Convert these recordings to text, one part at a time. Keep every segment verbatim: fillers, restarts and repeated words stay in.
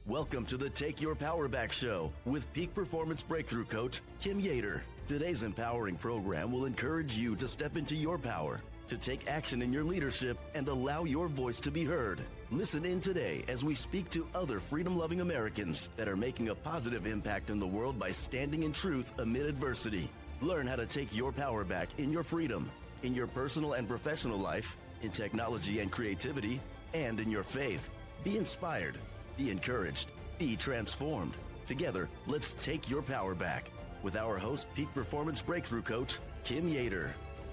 Welcome to the Take Your Power Back Show with Peak Performance Breakthrough Coach Kim Yater. Today's empowering program will encourage you to step into your power, to take action in your leadership, and allow your voice to be heard. Listen in today as we speak to other freedom-loving Americans that are making a positive impact in the world by standing in truth amid adversity. Learn how to take your power back in your freedom, in your personal and professional life, in technology and creativity, and in your faith. Be inspired. Be encouraged. Be transformed. Together, let's take your power back with our host, Peak Performance Breakthrough Coach, Kim Yater.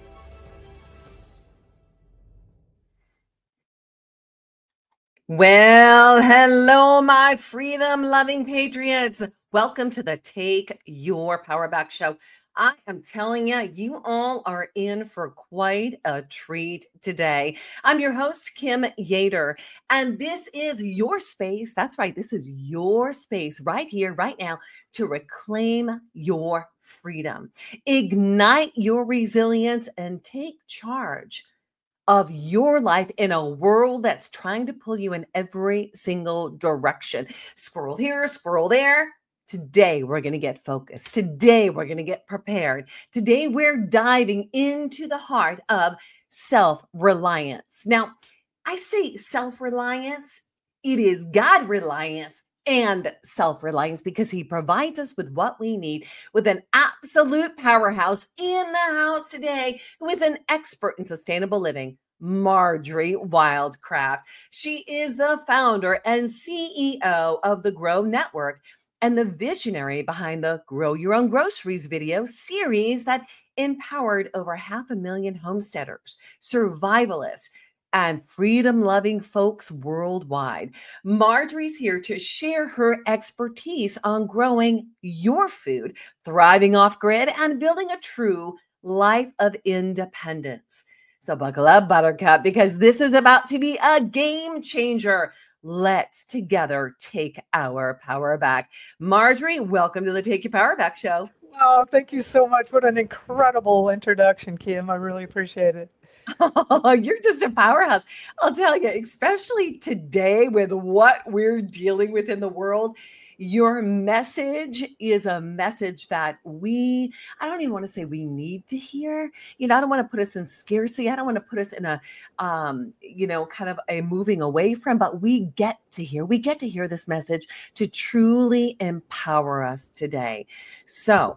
Well, hello, my freedom-loving patriots. Welcome to the Take Your Power Back Show. I am telling you, you all are in for quite a treat today. I'm your host, Kim Yater, and this is your space. That's right. This is your space right here, right now, to reclaim your freedom, ignite your resilience, and take charge of your life in a world that's trying to pull you in every single direction. Squirrel here, squirrel there. Today, we're going to get focused. Today, we're going to get prepared. Today, we're diving into the heart of self-reliance. Now, I say self-reliance, it is God-reliance and self-reliance because he provides us with what we need with an absolute powerhouse in the house today who is an expert in sustainable living, Marjorie Wildcraft. She is the founder and C E O of the Grow Network and the visionary behind the Grow Your Own Groceries video series that empowered over half a million homesteaders, survivalists, and freedom-loving folks worldwide. Marjorie's here to share her expertise on growing your food, thriving off-grid, and building a true life of independence. So buckle up, Buttercup, because this is about to be a game changer. Let's together take our power back. Marjorie, welcome to the Take Your Power Back Show. Oh, thank you so much. What an incredible introduction, Kim. I really appreciate it. Oh, you're just a powerhouse. I'll tell you, especially today with what we're dealing with in the world, your message is a message that we, I don't even want to say we need to hear. You know, I don't want to put us in scarcity. I don't want to put us in a, um, you know, kind of a moving away from, but we get to hear, we get to hear this message to truly empower us today. So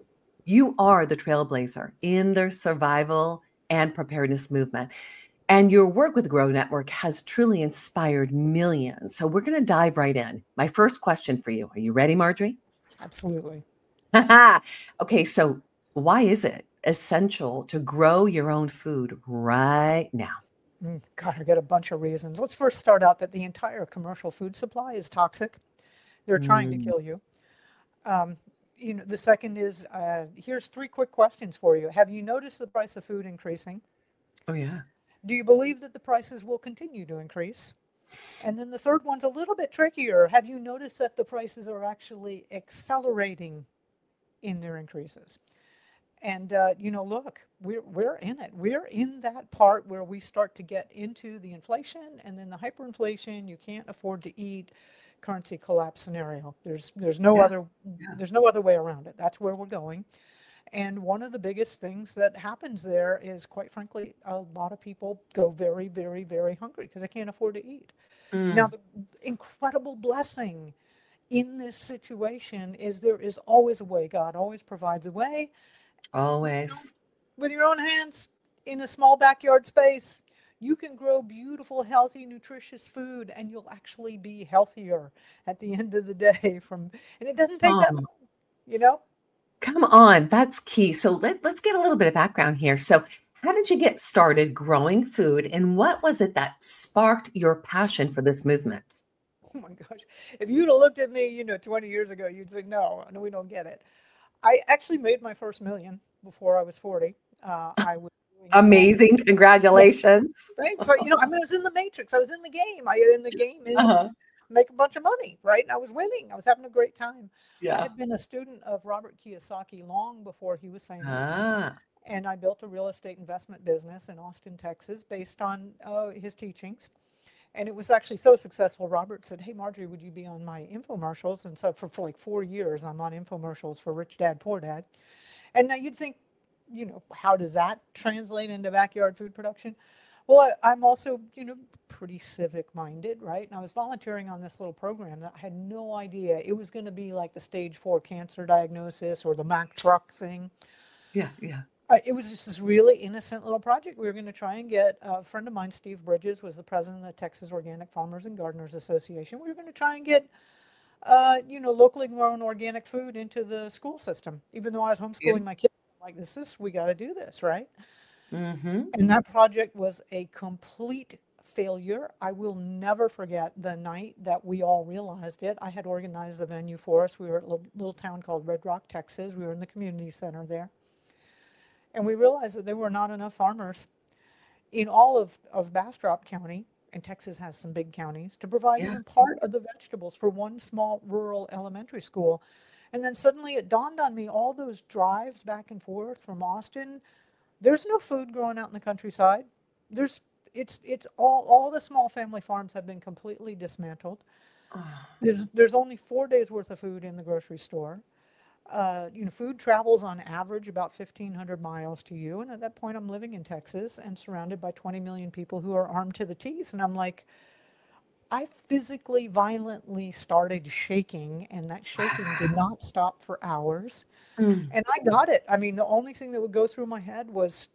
you are the trailblazer in the survival and preparedness movement. And your work with Grow Network has truly inspired millions. So we're going to dive right in. My first question for you. Are you ready, Marjorie? Absolutely. Okay, so why is it essential to grow your own food right now? Mm, God, I get a bunch of reasons. Let's first start out that the entire commercial food supply is toxic. They're trying Mm. to kill you. Um, you know, the second is, uh, here's three quick questions for you. Have you noticed the price of food increasing? Oh, yeah. Do you believe that the prices will continue to increase? And then the third one's a little bit trickier. Have you noticed that the prices are actually accelerating in their increases? And, uh, you know, look, we're, we're in it. We're in that part where we start to get into the inflation and then the hyperinflation. You can't afford to eat currency collapse scenario. There's, there's no Yeah. other, Yeah. there's no other way around it. That's where we're going. And one of the biggest things that happens there is, quite frankly, a lot of people go very, very, very hungry because they can't afford to eat. Mm. Now, the incredible blessing in this situation is there is always a way. God always provides a way. Always. With your own hands in a small backyard space, you can grow beautiful, healthy, nutritious food, and you'll actually be healthier at the end of the day. From and it doesn't take that long, you know. Come on, that's key. So let, let's get a little bit of background here. So how did you get started growing food, and what was it that sparked your passion for this movement? Oh my gosh. If you'd have looked at me, you know, twenty years ago, you'd say, no, no, we don't get it. I actually made my first million before I was forty. Uh, I was doing Amazing. Congratulations. Thanks. So, you know, I mean, I was in the matrix. I was in the game. I in the game is Uh-huh. make a bunch of money, right? And I was winning. I was having a great time. I Yeah. had been a student of Robert Kiyosaki long before he was famous. Ah. And I built a real estate investment business in Austin, Texas, based on uh, his teachings. And it was actually so successful. Robert said, "Hey, Marjorie, would you be on my infomercials?" And so for, for like four years, I'm on infomercials for Rich Dad, Poor Dad. And now you'd think, you know, how does that translate into backyard food production? Well, I, I'm also, you know, pretty civic minded, right? And I was volunteering on this little program that I had no idea it was going to be like the stage four cancer diagnosis or the Mack truck thing. Yeah, yeah. Uh, it was just this really innocent little project. We were going to try and get a friend of mine, Steve Bridges, was the president of the Texas Organic Farmers and Gardeners Association. We were going to try and get, uh, you know, locally grown organic food into the school system. Even though I was homeschooling my kids, I'm like, this is, we got to do this, right? Mm-hmm. And that project was a complete failure. I will never forget the night that we all realized it. I had organized the venue for us. We were at a little, little town called Red Rock, Texas. We were in the community center there. And we realized that there were not enough farmers in all of, of Bastrop County, and Texas has some big counties, to provide Yeah. even part of the vegetables for one small rural elementary school. And then suddenly it dawned on me, all those drives back and forth from Austin, there's no food growing out in the countryside. There's it's it's all all the small family farms have been completely dismantled. There's there's only four days worth of food in the grocery store. Uh, you know, food travels on average about fifteen hundred miles to you. And at that point, I'm living in Texas and surrounded by twenty million people who are armed to the teeth. And I'm like, I physically, violently started shaking, and that shaking did not stop for hours. Mm. And I got it. I mean, the only thing that would go through my head was,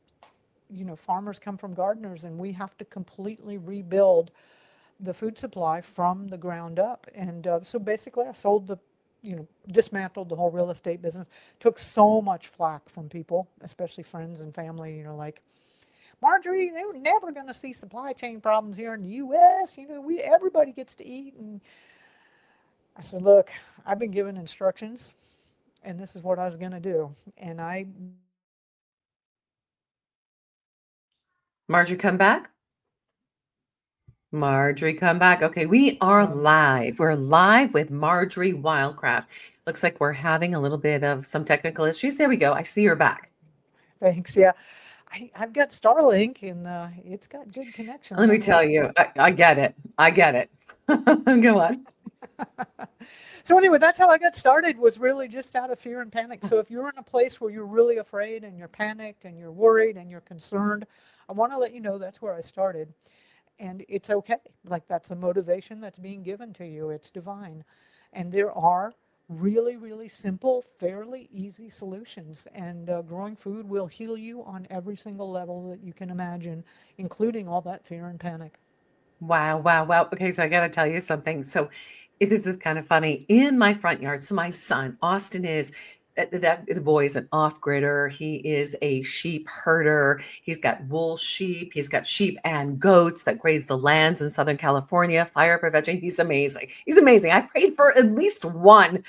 you know, farmers come from gardeners, and we have to completely rebuild the food supply from the ground up. And uh, so basically, I sold the, you know, dismantled the whole real estate business. Took so much flack from people, especially friends and family, you know, like, Marjorie, they were never going to see supply chain problems here in the U S. You know, we everybody gets to eat. And I said, look, I've been given instructions, and this is what I was going to do. And I. Marjorie, come back. Marjorie, come back. Okay, we are live. We're live with Marjorie Wildcraft. Looks like we're having a little bit of some technical issues. There we go. I see her back. Thanks. Yeah. I, I've got Starlink, and uh, it's got good connection. Let me tell you, I, I get it. I get it. Go on. So anyway, that's how I got started, was really just out of fear and panic. So if you're in a place where you're really afraid and you're panicked and you're worried and you're concerned, I want to let you know that's where I started. And it's okay. Like, that's a motivation that's being given to you. It's divine. And there are really, really simple, fairly easy solutions. And uh, growing food will heal you on every single level that you can imagine, including all that fear and panic. Wow, wow, wow. Okay, so I got to tell you something. So it is kind of funny. In my front yard, so my son, Austin, is that, that the boy is an off-gridder. He is a sheep herder. He's got wool sheep. He's got sheep and goats that graze the lands in Southern California, fire prevention. He's amazing. He's amazing. I prayed for at least one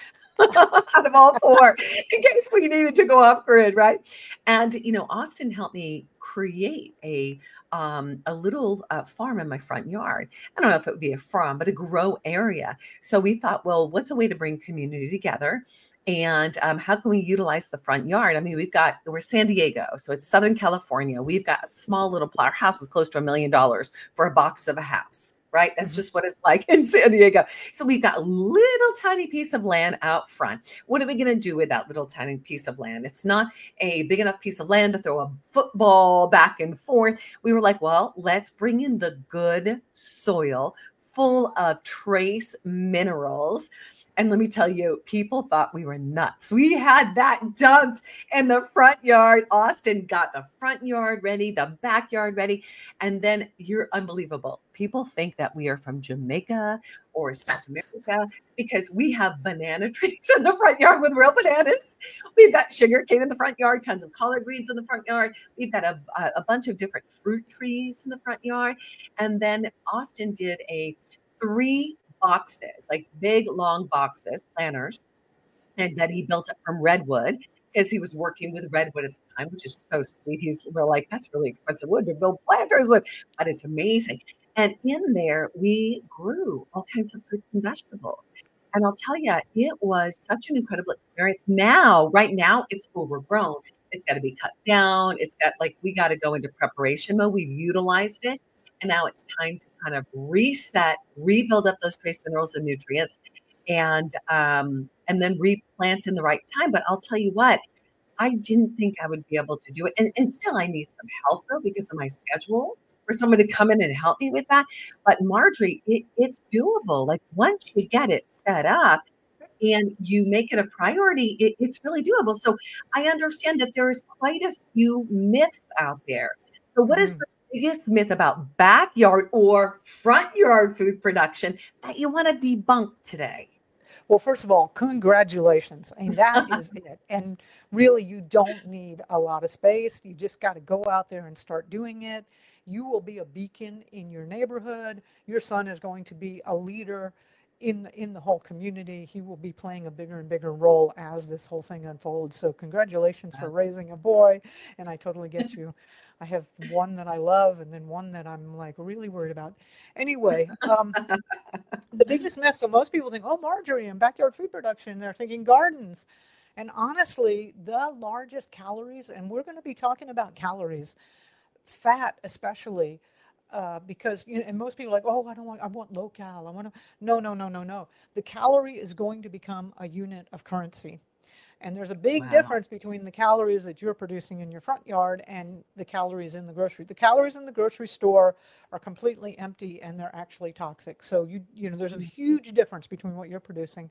out of all four in case we needed to go off grid, right? And, you know, Austin helped me create a um, a little uh, farm in my front yard. I don't know if it would be a farm, but a grow area. So we thought, well, what's a way to bring community together? And um, how can we utilize the front yard? I mean, we've got, we're San Diego, so it's Southern California. We've got a small little plot. Our house is close to a million dollars for a box of a house, right? That's just what it's like in San Diego. So we've got a little tiny piece of land out front. What are we going to do with that little tiny piece of land? It's not a big enough piece of land to throw a football back and forth. We were like, well, let's bring in the good soil full of trace minerals. And let me tell you, people thought we were nuts. We had that dumped in the front yard. Austin got the front yard ready, the backyard ready. And then you're unbelievable. People think that we are from Jamaica or South America because we have banana trees in the front yard with real bananas. We've got sugar cane in the front yard, tons of collard greens in the front yard. We've got a, a bunch of different fruit trees in the front yard. And then Austin did a three boxes, like big, long boxes, planters, and that he built up from redwood because he was working with redwood at the time, which is so sweet. He's, we're like, that's really expensive wood to build planters with, but it's amazing. And in there, we grew all kinds of fruits and vegetables. And I'll tell you, it was such an incredible experience. Now, right now, it's overgrown. It's got to be cut down. It's got like, we got to go into preparation mode. We've utilized it. And now it's time to kind of reset, rebuild up those trace minerals and nutrients, and um, and then replant in the right time. But I'll tell you what, I didn't think I would be able to do it. And, and still, I need some help though because of my schedule for someone to come in and help me with that. But Marjorie, it, it's doable. Like once you get it set up and you make it a priority, it, it's really doable. So I understand that there's quite a few myths out there. So what is Mhm. the biggest myth about backyard or front yard food production that you want to debunk today? Well, first of all, congratulations. I mean, that is it. And really, you don't need a lot of space. You just got to go out there and start doing it. You will be a beacon in your neighborhood. Your son is going to be a leader in the, in the whole community. He will be playing a bigger and bigger role as this whole thing unfolds. So congratulations for raising a boy. And I totally get you. I have one that I love and then one that I'm like really worried about. Anyway, um, the biggest myth. So most people think, oh, Marjorie and backyard food production, they're thinking gardens. And honestly, the largest calories, and we're going to be talking about calories, fat especially, uh, because, you know, and most people are like, oh, I don't want, I want low cal. I want to, no, no, no, no, no. The calorie is going to become a unit of currency. And there's a big Wow. difference between the calories that you're producing in your front yard and the calories in the grocery. The calories in the grocery store are completely empty and they're actually toxic. So you you know there's a huge difference between what you're producing.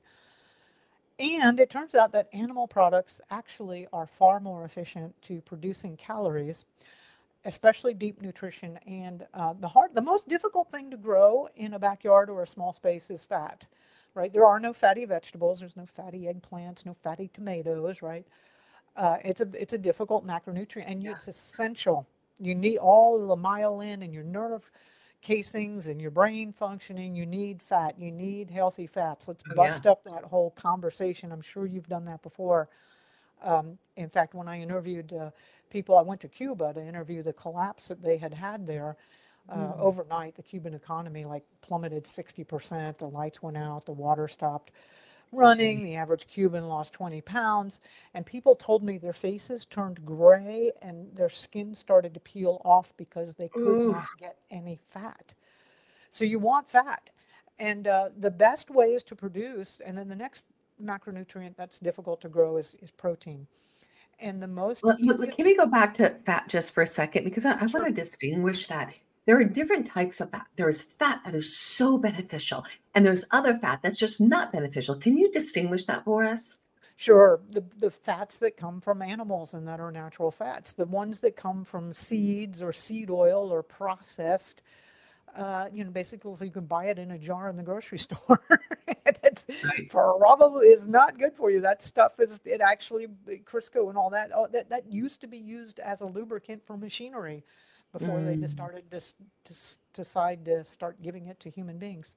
And it turns out that animal products actually are far more efficient to producing calories, especially deep nutrition. And uh, the hard, the most difficult thing to grow in a backyard or a small space is fat. Right? There are no fatty vegetables. There's no fatty eggplants, no fatty tomatoes, right? Uh, it's a it's a difficult macronutrient, and Yeah. it's essential. You need all the myelin and your nerve casings and your brain functioning. You need fat. You need healthy fats. Let's Oh, yeah. bust up that whole conversation. I'm sure you've done that before. Um, in fact, when I interviewed uh, people, I went to Cuba to interview the collapse that they had had there. Uh, Mm. overnight, the Cuban economy like plummeted sixty percent. The lights went out, the water stopped running, Gee. the average Cuban lost twenty pounds, and people told me their faces turned gray and their skin started to peel off because they could Ooh. not get any fat. So you want fat. And uh, the best way is to produce, and then the next macronutrient that's difficult to grow is, is protein. And the most Look, look, look, easiest, can we go back to fat just for a second? Because I, I want sure. to distinguish that. There are different types of fat. There is fat that is so beneficial, and there's other fat that's just not beneficial. Can you distinguish that for us? Sure, the, the fats that come from animals and that are natural fats, the ones that come from seeds or seed oil or processed, uh, you know, basically if you can buy it in a jar in the grocery store, that's Right. probably is not good for you. That stuff is, it actually, Crisco and all that, oh, that, that used to be used as a lubricant for machinery before they just Mm. started to, s- to s- decide to start giving it to human beings.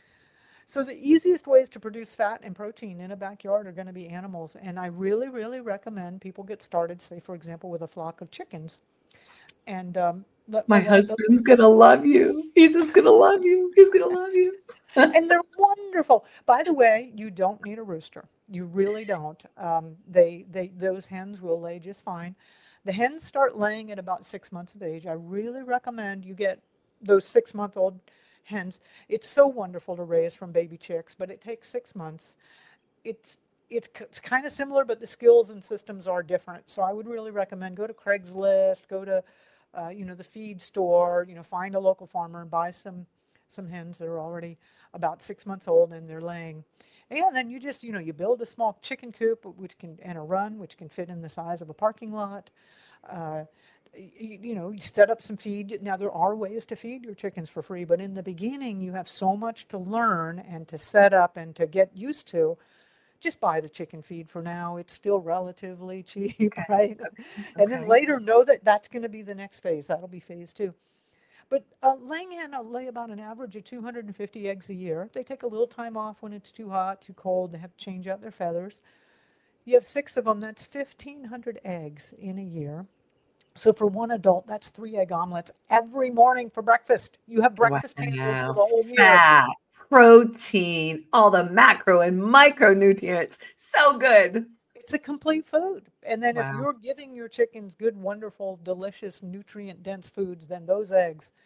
So the easiest ways to produce fat and protein in a backyard are going to be animals. And I really, really recommend people get started, say, for example, with a flock of chickens. And um, let, My let, let those, husband's gonna love you. He's just gonna love you. He's gonna love you. and they're wonderful. By the way, you don't need a rooster. You really don't. Um, they, they, those hens will lay just fine. The hens start laying at about six months of age. I really recommend you get those six-month-old hens. It's so wonderful to raise from baby chicks, but it takes six months. It's it's it's kind of similar, but the skills and systems are different. So I would really recommend go to Craigslist, go to uh, you know the feed store, you know find a local farmer and buy some some hens that are already about six months old and they're laying. And yeah, then you just you know you build a small chicken coop which can and a run which can fit in the size of a parking lot. Uh, you, you know, you set up some feed. Now, there are ways to feed your chickens for free, but in the beginning, you have so much to learn and to set up and to get used to. Just buy the chicken feed for now. It's still relatively cheap, Okay. right? And then Okay. later, know that that's going to be the next phase. That'll be phase two. But uh, laying hen will lay about an average of two hundred fifty eggs a year. They take a little time off when it's too hot, too cold. They have to change out their feathers. You have six of them. That's fifteen hundred eggs in a year. So for one adult, that's three egg omelets every morning for breakfast. You have breakfast handled for Wow. the whole year. Fat, protein, all the macro and micronutrients. So good. It's a complete food. And then if Wow. you're giving your chickens good, wonderful, delicious, nutrient dense foods, then those eggs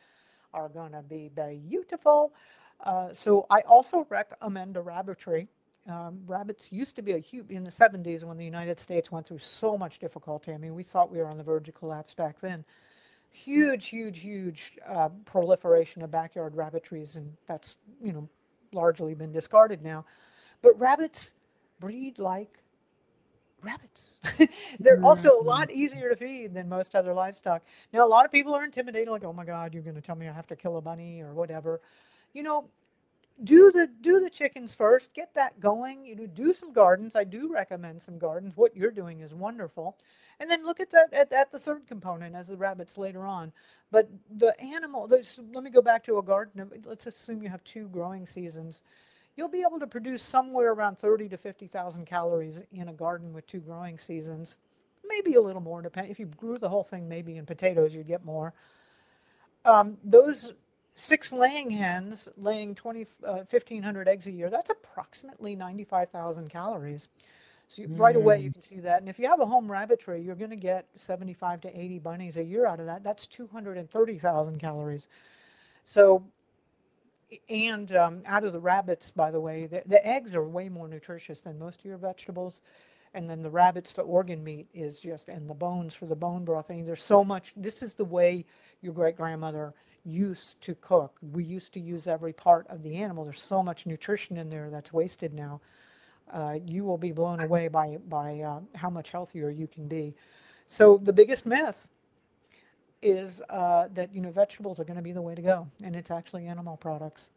are going to be beautiful. Uh, so I also recommend a rabbitry. Um, rabbits used to be a huge, in the seventies when the United States went through so much difficulty. I mean, we thought we were on the verge of collapse back then. Huge, huge, huge uh, proliferation of backyard rabbitries, and that's, you know, largely been discarded now. But rabbits breed like rabbits. They're also a lot easier to feed than most other livestock. Now, a lot of people are intimidated, like, oh my God, you're going to tell me I have to kill a bunny or whatever. You know, do the do the chickens first, get that going. You know, do some gardens. I do recommend some gardens. What you're doing is wonderful. And then look at that at, at the third component as the rabbits later on. But the animal, there's, let me go back to a garden. Let's assume you have two growing seasons. You'll be able to produce somewhere around thirty to fifty thousand calories in a garden with two growing seasons. Maybe a little more, depending. If you grew the whole thing, maybe in potatoes, you'd get more. Um, those six laying hens laying twenty, uh, fifteen hundred eggs a year, that's approximately ninety-five thousand calories. So you, right away you can see that. And if you have a home rabbitry, you're going to get seventy-five to eighty bunnies a year out of that. That's two hundred thirty thousand calories. So, and um, out of the rabbits, by the way, the, the eggs are way more nutritious than most of your vegetables. And then the rabbits, the organ meat is just, and the bones for the bone broth. I mean, there's so much. This is the way your great-grandmother used to cook. We used to use every part of the animal. There's so much nutrition in there that's wasted now. Uh, you will be blown away by, by uh, how much healthier you can be. So the biggest myth is uh, that, you know, vegetables are going to be the way to go, and it's actually animal products.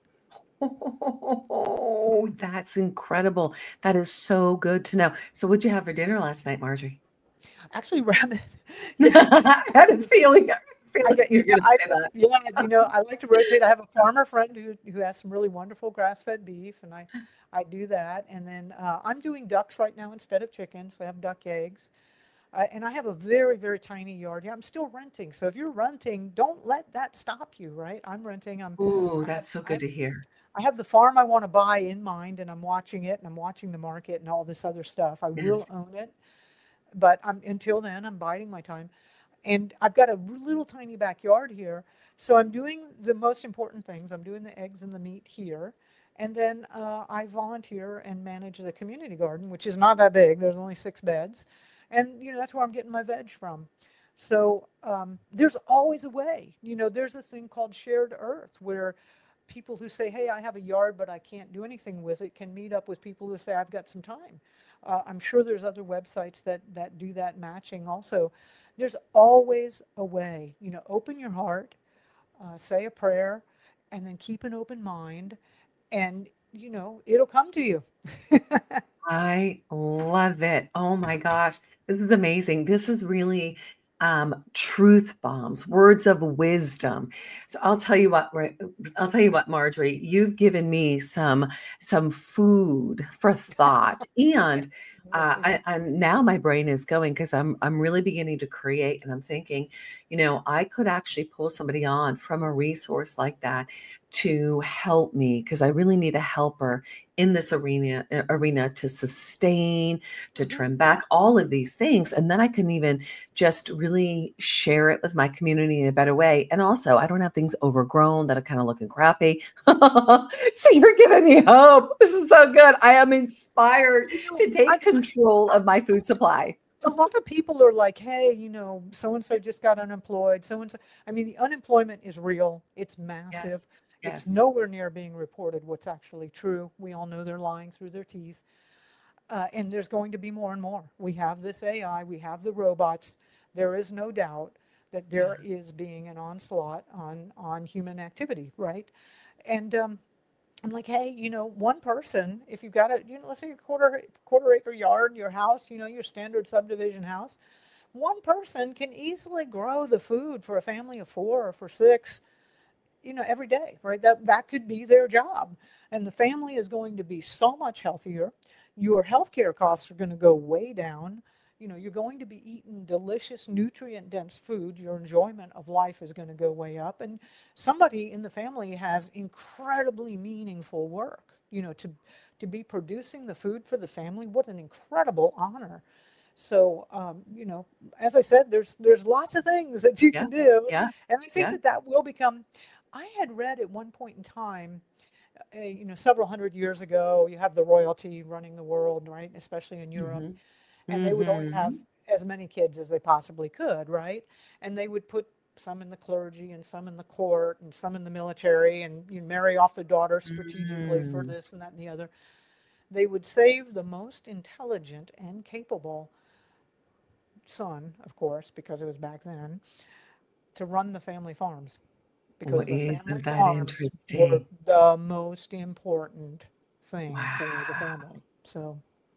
Oh, that's incredible. That is so good to know. So what'd you have for dinner last night, Marjorie? Actually, rabbit. I had a feeling. I, I get, you, I just, yeah, you know, I like to rotate. I have a farmer friend who, who has some really wonderful grass-fed beef, and I, I do that. And then uh, I'm doing ducks right now instead of chickens. I have duck eggs. Uh, and I have a very, very tiny yard. Yeah, I'm still renting. So if you're renting, don't let that stop you, right? I'm renting. I'm. Ooh, that's so good I, to hear. I have the farm I want to buy in mind, and I'm watching it, and I'm watching the market and all this other stuff. I Yes. will own it, but I'm until then, I'm biding my time. And I've got a little tiny backyard here, so I'm doing the most important things. I'm doing the eggs and the meat here, and then uh, I volunteer and manage the community garden, which is not that big. There's only six beds. And, you know, that's where I'm getting my veg from. So um, there's always a way. You know, there's this thing called shared earth where people who say, hey, I have a yard, but I can't do anything with it, can meet up with people who say, I've got some time. Uh, I'm sure there's other websites that, that do that matching also. There's always a way. You know, open your heart, uh, say a prayer, and then keep an open mind, and, you know, it'll come to you. I love it. Oh my gosh. This is amazing. This is really um, truth bombs, words of wisdom. So I'll tell you what, I'll tell you what, Marjorie, you've given me some, some food for thought. And uh, I, I'm now my brain is going because I'm, I'm really beginning to create, and I'm thinking, you know, I could actually pull somebody on from a resource like that to help me, because I really need a helper in this arena arena to sustain, to trim back all of these things. And then I can even just really share it with my community in a better way. And also, I don't have things overgrown that are kind of looking crappy. So you're giving me hope. This is so good. I am inspired to take control of my food supply. A lot of people are like, hey, you know, so-and-so just got unemployed. So-and-so, I mean, the unemployment is real. It's massive. Yes. It's Yes. nowhere near being reported what's actually true. We all know they're lying through their teeth. Uh, and there's going to be more and more. We have this A I, we have the robots. There is no doubt that there yeah. is being an onslaught on, on human activity, right? And um, I'm like, hey, you know, one person, if you've got a, you know, let's say a quarter, quarter acre yard, your house, you know, your standard subdivision house, one person can easily grow the food for a family of four or for six, you know, every day, right? That that could be their job. And the family is going to be so much healthier. Your healthcare costs are going to go way down. You know, you're going to be eating delicious, nutrient-dense food. Your enjoyment of life is going to go way up. And somebody in the family has incredibly meaningful work, you know, to, to be producing the food for the family. What an incredible honor. So, um, you know, as I said, there's there's lots of things that you Yeah. can do. Yeah. And I think Yeah. that that will become... I had read at one point in time, uh, you know, several hundred years ago, you have the royalty running the world, right? Especially in Europe. Mm-hmm. And they would always have Mm-hmm. as many kids as they possibly could, right? And they would put some in the clergy and some in the court and some in the military, and you marry off the daughter strategically for Mm-hmm. this and that and the other. They would save the most intelligent and capable son, of course, because it was back then, to run the family farms, Well, because the family isn't that farms were interesting? the most important thing for the Wow. family. So,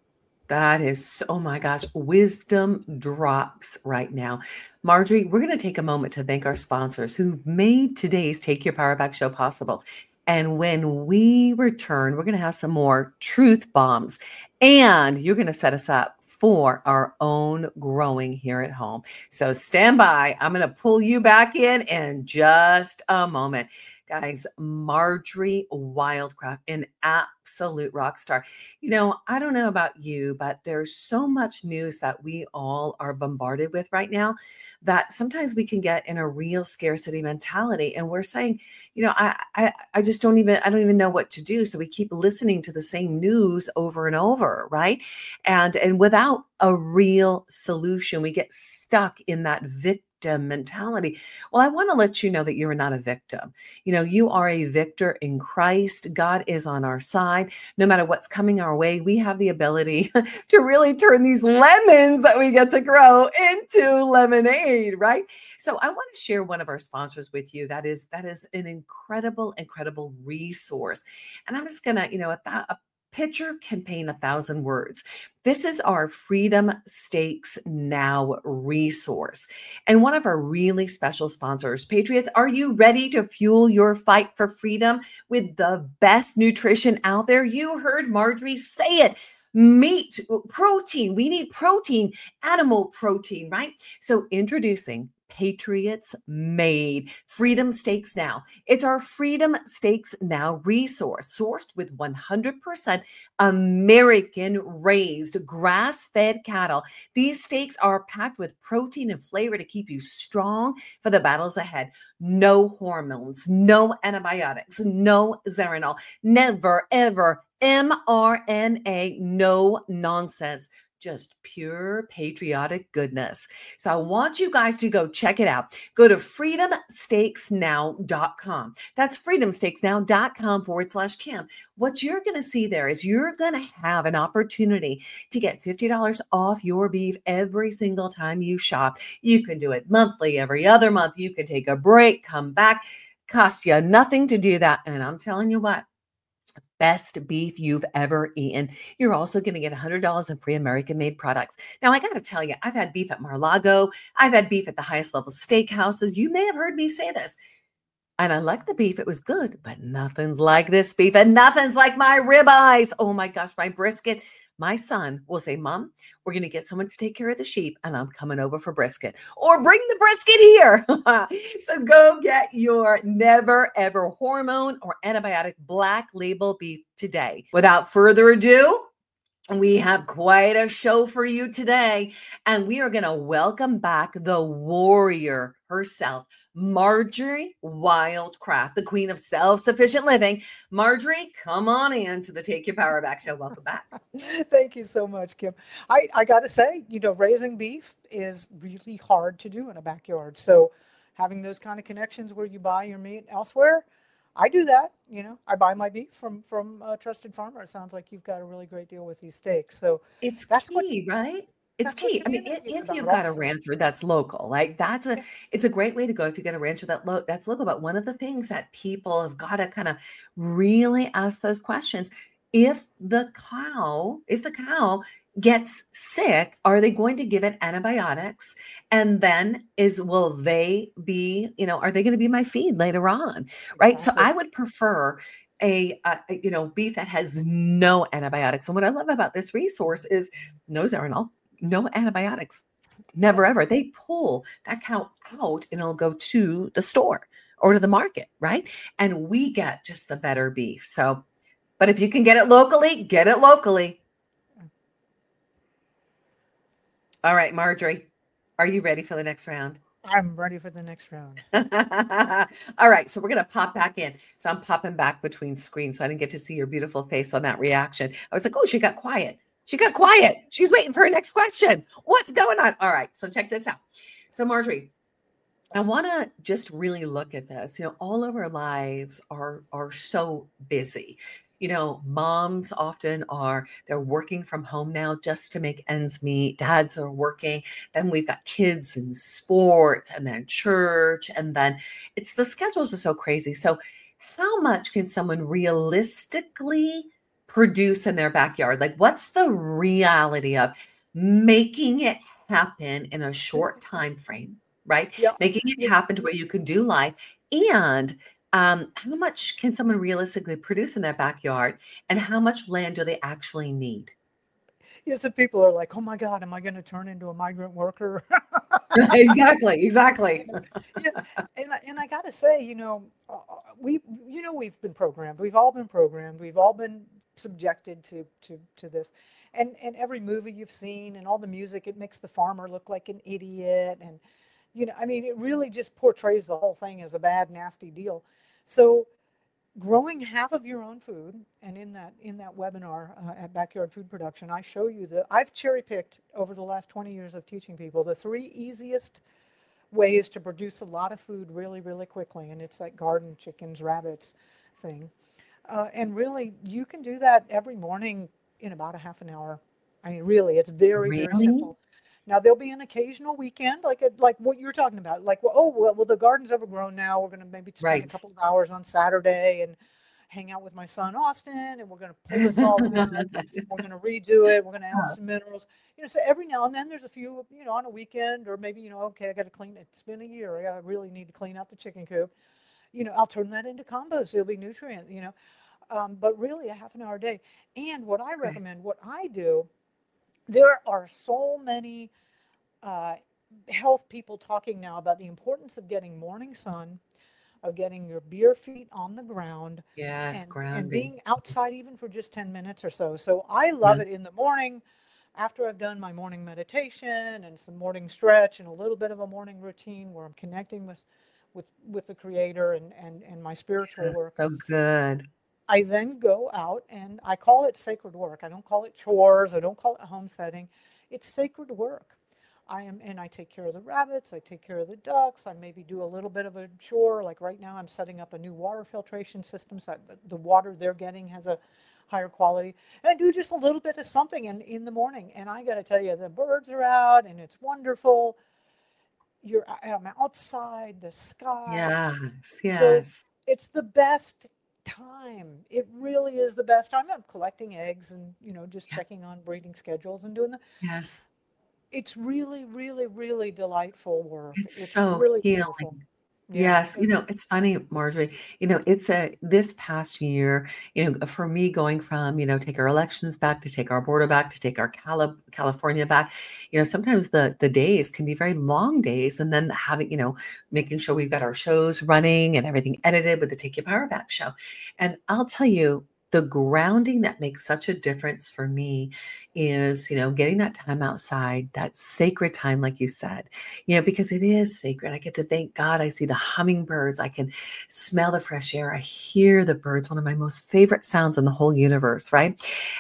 That is, oh my gosh, wisdom drops right now. Marjorie, we're going to take a moment to thank our sponsors who made today's Take Your Power Back show possible. And when we return, we're going to have some more truth bombs, and you're going to set us up for our own growing here at home. So stand by. I'm going to pull you back in in just a moment. Guys, Marjorie Wildcraft, an absolute rock star. You know, I don't know about you, but there's so much news that we all are bombarded with right now that sometimes we can get in a real scarcity mentality. And we're saying, you know, I, I, I just don't even, I don't even know what to do. So we keep listening to the same news over and over, right? And, and without a real solution, we get stuck in that victim mentality. Well, I want to let you know that you're not a victim. You know, you are a victor in Christ. God is on our side. No matter what's coming our way, we have the ability to really turn these lemons that we get to grow into lemonade, right? So I want to share one of our sponsors with you. That is, that is an incredible, incredible resource. And I'm just gonna, you know, a, th- a picture can paint a thousand words. This is our Freedom Stakes Now resource. And one of our really special sponsors, Patriots, are you ready to fuel your fight for freedom with the best nutrition out there? You heard Marjorie say it. Meat, protein. We need protein, animal protein, right? So introducing Patriots Made Freedom Stakes Now. It's our Freedom Stakes Now resource, sourced with one hundred percent American raised grass fed cattle. These steaks are packed with protein and flavor to keep you strong for the battles ahead. No hormones, no antibiotics, no Zeranol, never, ever mRNA, no nonsense. Just pure patriotic goodness. So I want you guys to go check it out. Go to freedom stakes now dot com. That's freedom stakes now dot com forward slash Kim. What you're going to see there is you're going to have an opportunity to get fifty dollars off your beef every single time you shop. You can do it monthly, every other month. You can take a break, come back. Cost you nothing to do that. And I'm telling you what, best beef you've ever eaten. You're also going to get one hundred dollars in free American-made products. Now, I got to tell you, I've had beef at Mar-a-Lago. I've had beef at the highest level steakhouses. You may have heard me say this. And I like the beef. It was good, but nothing's like this beef, and nothing's like my ribeyes. Oh my gosh, my brisket. My son will say, Mom, we're going to get someone to take care of the sheep, and I'm coming over for brisket. Or bring the brisket here. So go get your never, ever hormone or antibiotic black label beef today. Without further ado, we have quite a show for you today, and we are going to welcome back the warrior herself, Marjorie Wildcraft, the queen of self-sufficient living. Marjorie, come on in to the Take Your Power Back show. Welcome back. thank you so much, Kim. I, I got to say, you know, raising beef is really hard to do in a backyard. So having those kind of connections where you buy your meat elsewhere, I do that. You know, I buy my beef from from a trusted farmer. It sounds like you've got a really great deal with these steaks. So It's that's what key, right? It's that's what key. I mean, community i- is if about you've got a also. rancher that's local, like that's a, Yeah, it's a great way to go if you got a rancher that lo- that's local. But one of the things that people have got to kind of really ask those questions: if the cow, if the cow gets sick, are they going to give it antibiotics? And then is will they be, you know, are they going to be my feed later on? Right. So exactly. I would prefer a, a a, you know, beef that has no antibiotics. And what I love about this resource is no Zeranol, no antibiotics, Yeah. never ever. They pull that cow out and it'll go to the store or to the market, right? And we get just the better beef. So, but if you can get it locally, get it locally. All right, Marjorie, are you ready for the next round? I'm ready for the next round. All right, so we're going to pop back in. So I'm popping back between screens, so I didn't get to see your beautiful face on that reaction. I was like, oh, she got quiet. She got quiet. She's waiting for her next question. What's going on? All right, so check this out. So Marjorie, I want to just really look at this. You know, all of our lives are are so busy. You know, moms often are, they're working from home now just to make ends meet. Dads are working. Then we've got kids and sports and then church. And then it's the schedules are so crazy. So how much can someone realistically produce in their backyard? Like, what's the reality of making it happen in a short time frame? Right? Yeah. Making it Yeah. happen to where you can do life. And um, how much can someone realistically produce in their backyard? And how much land do they actually need? Yeah, some people are like, oh my God, am I going to turn into a migrant worker? Exactly, exactly. Yeah, and I, and I got to say, you know, uh, we, you know, we've been programmed. We've all been programmed. We've all been subjected to to to this, and and every movie you've seen and all the music, it makes the farmer look like an idiot, and you know, I mean, it really just portrays the whole thing as a bad, nasty deal. So growing half of your own food, and in that in that webinar uh, at Backyard Food Production, I show you that I've cherry picked over the last twenty years of teaching people the three easiest ways to produce a lot of food really, really quickly, and it's that garden chickens, rabbits thing. Uh, and really, you can do that every morning in about a half an hour. I mean, really, it's very, very Really? simple. Now, there'll be an occasional weekend, like a, like what you're talking about, like, well, oh, well, well, the garden's overgrown now. We're going to maybe spend a Right. couple of hours on Saturday and hang out with my son Austin, and we're going to pull this all in. We're going to redo it. We're going to add some minerals. You know, so every now and then there's a few, you know, on a weekend, or maybe, you know, okay, I got to clean it. It's been a year. I got to really need to clean out the chicken coop. You know, I'll turn that into compost. It'll be nutrient, you know. Um, but really a half an hour a day. And what I recommend, what I do, there are so many uh, health people talking now about the importance of getting morning sun, of getting your bare feet on the ground, Yes, and, grounding. and being outside even for just ten minutes or so. So I love Yeah. it in the morning after I've done my morning meditation and some morning stretch and a little bit of a morning routine where I'm connecting with with, with the creator and, and, and my spiritual Yes, work. so good. I then go out and I call it sacred work. I don't call it chores. I don't call it homesteading. It's sacred work. I am, and I take care of the rabbits. I take care of the ducks. I maybe do a little bit of a chore. Like right now, I'm setting up a new water filtration system so that the water they're getting has a higher quality. And I do just a little bit of something in, in the morning. And I got to tell you, the birds are out and it's wonderful. You're I'm outside, the sky. Yes, So yes. it's the best time. It really is the best time. I'm collecting eggs and, you know, just Yeah. checking on breeding schedules and doing that. Yes. It's really, really, really delightful work. It's It's so really healing. beautiful. Yeah. Yes, you It, know, it's funny, Marjorie. You know, it's a this past year, you know, for me going from, you know, take our elections back to take our border back to take our Cali California back, you know, sometimes the the days can be very long days, and then having, you know, making sure we've got our shows running and everything edited with the Take Your Power Back show. And I'll tell you, the grounding that makes such a difference for me is, you know, getting that time outside, that sacred time, like you said, you know, because it is sacred. I get to thank God. I see the hummingbirds. I can smell the fresh air. I hear the birds, one of my most favorite sounds in the whole universe, right?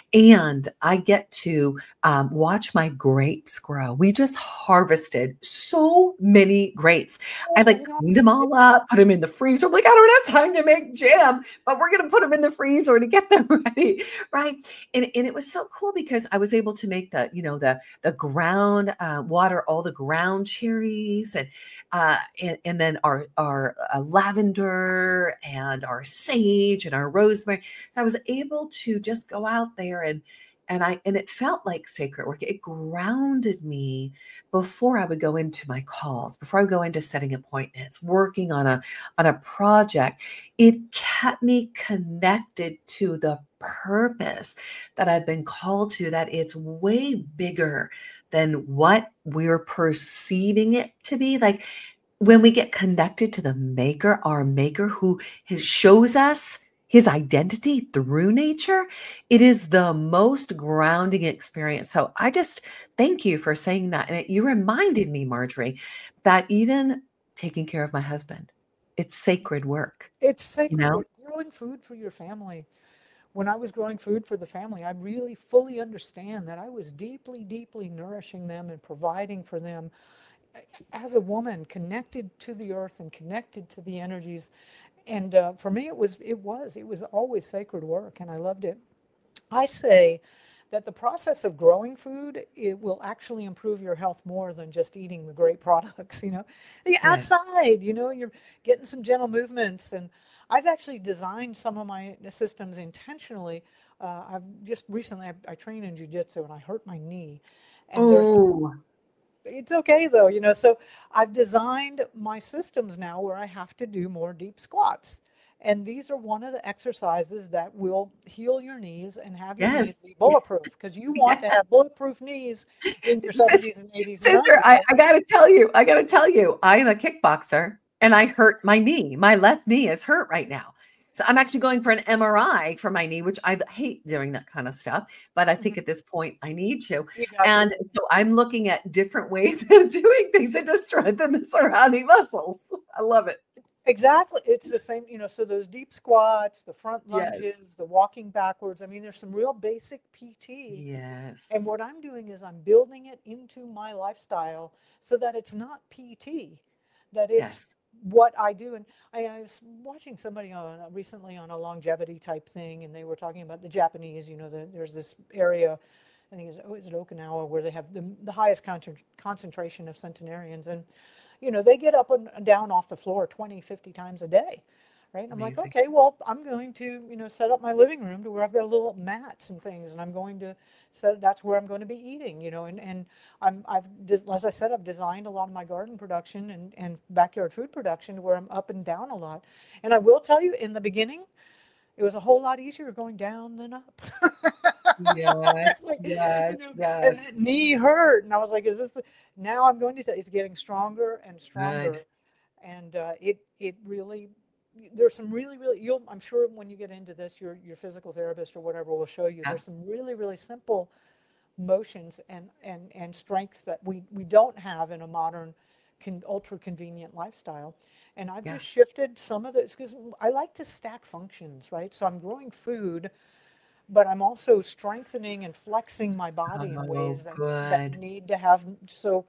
And I get to um, watch my grapes grow. We just harvested so many grapes. I oh my like God. cleaned them all up, put them in the freezer. I'm like, I don't have time to make jam, but we're going to put them in the freezer to get them ready, right? And, and it was so cool because I was able to make the, you know, the the ground uh, water, all the ground cherries, and uh, and, and then our our uh, lavender and our sage and our rosemary. So I was able to just go out there and and I and it felt like sacred work. It grounded me before I would go into my calls, before I would go into setting appointments, working on a on a project. It kept me connected to the purpose that I've been called to, that it's way bigger than what we're perceiving it to be. Like when we get connected to the maker, our maker who has shows us his identity through nature, it is the most grounding experience. So I just thank you for saying that. And it, you reminded me, Marjorie, that even taking care of my husband, it's sacred work, It's you sacred know? work. Growing food for your family. When I was growing food for the family, I really fully understand that I was deeply, deeply nourishing them and providing for them as a woman, connected to the earth and connected to the energies. And uh, for me, it was, it was, it was always sacred work, and I loved it. I say that the process of growing food, it will actually improve your health more than just eating the great products. You know, you're Good. outside, you know, you're getting some gentle movements. And I've actually designed some of my systems intentionally. Uh, I've just recently, I, I trained in jujitsu and I hurt my knee. And there's Oh, it's okay though, you know. So I've designed my systems now where I have to do more deep squats. And these are one of the exercises that will heal your knees and have your knees yes. be bulletproof, because you want to have bulletproof knees in your Sis- seventies and eighties and Sister, nineties, I, right? I gotta tell you, I gotta tell you, I am a kickboxer and I hurt my knee. My left knee is hurt right now. So I'm actually going for an M R I for my knee, which I hate doing that kind of stuff. But I think Mhm. at this point I need to. You got to. And so I'm looking at different ways of doing things and to strengthen the surrounding muscles. I love it. Exactly. It's the same, you know, so those deep squats, the front Yes. lunges, the walking backwards. I mean, there's some real basic P T. And Yes. what I'm doing is I'm building it into my lifestyle so that it's not P T, that it's Yes. what I do. And I, I was watching somebody on recently on a longevity type thing, and they were talking about the Japanese. You know, the, there's this area, I think it's, oh, is it Okinawa, where they have the, the highest con- concentration of centenarians. And, you know, they get up and down off the floor twenty, fifty times a day. Right. And I'm like, Amazing. okay, well, I'm going to, you know, set up my living room to where I've got little mats and things, and I'm going to set, that's where I'm going to be eating, you know, and, and I'm, I've, as I said, I've designed a lot of my garden production and, and backyard food production to where I'm up and down a lot. And I will tell you, in the beginning, it was a whole lot easier going down than up. Yes. It's like, Yes. you know, and Yes. that knee hurt, and I was like, is this the, now I'm going to, tell it's getting stronger and Good. stronger. And uh, it, it really, there's some really, really, you'll, I'm sure when you get into this, your, your physical therapist or whatever will show you, Yeah. there's some really, really simple motions and, and, and strengths that we, we don't have in a modern, con, ultra convenient lifestyle. And I've Yeah. just shifted some of this because I like to stack functions, right? So I'm growing food, but I'm also strengthening and flexing my body in So ways that, that good. need to have. So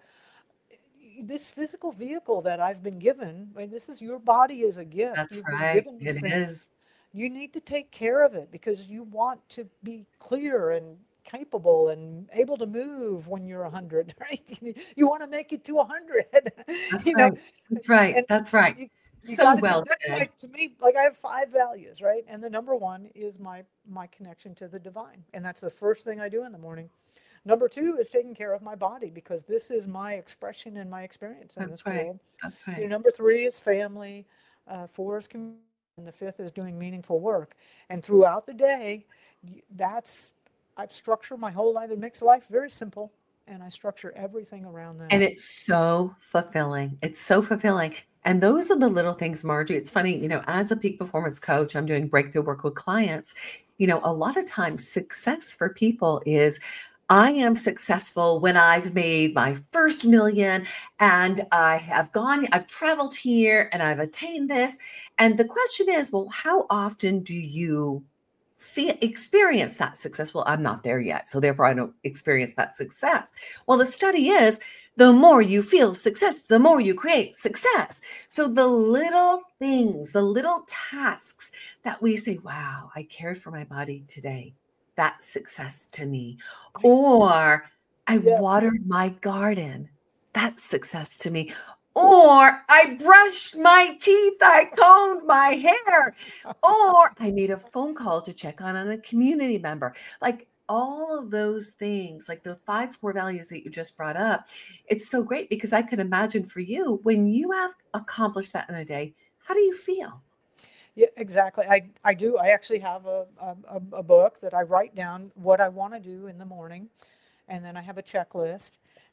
this physical vehicle that I've been given, right, this is your body is a gift. That's You've been right. given these It things. is. You need to take care of it because you want to be clear and capable and able to move when you're a hundred, right? You want to make it to a hundred, That's you know, right. That's right. and That's right. you, you So got to do, well that's my, said. to me, like I have five values, right? And the number one is my, my connection to the divine. And that's the first thing I do in the morning. Number two is taking care of my body because this is my expression and my experience in That's this right. world. That's You know, right. number three is family, uh, four is community, and the fifth is doing meaningful work. And throughout the day, that's, I've structured my whole life. It makes life very simple, and I structure everything around that. And it's so fulfilling. It's so fulfilling. And those are the little things, Margie. It's funny, you know, as a peak performance coach, I'm doing breakthrough work with clients. You know, a lot of times success for people is I am successful when I've made my first million and I have gone, I've traveled here and I've attained this. And the question is, well, how often do you feel experience that success? Well, I'm not there yet, so therefore I don't experience that success. Well, the study is the more you feel success, the more you create success. So the little things, the little tasks that we say, wow, I cared for my body today, that's success to me. I, Or I yes, watered my garden, that's success to me. Or I brushed my teeth, I combed my hair, or I made a phone call to check on a community member. Like all of those things, like the five core values that you just brought up, it's so great because I could imagine for you when you have accomplished that in a day, how do you feel? yeah, exactly. I, I do. I actually have a, a, a book that I write down what I want to do in the morning, and then I have a checklist.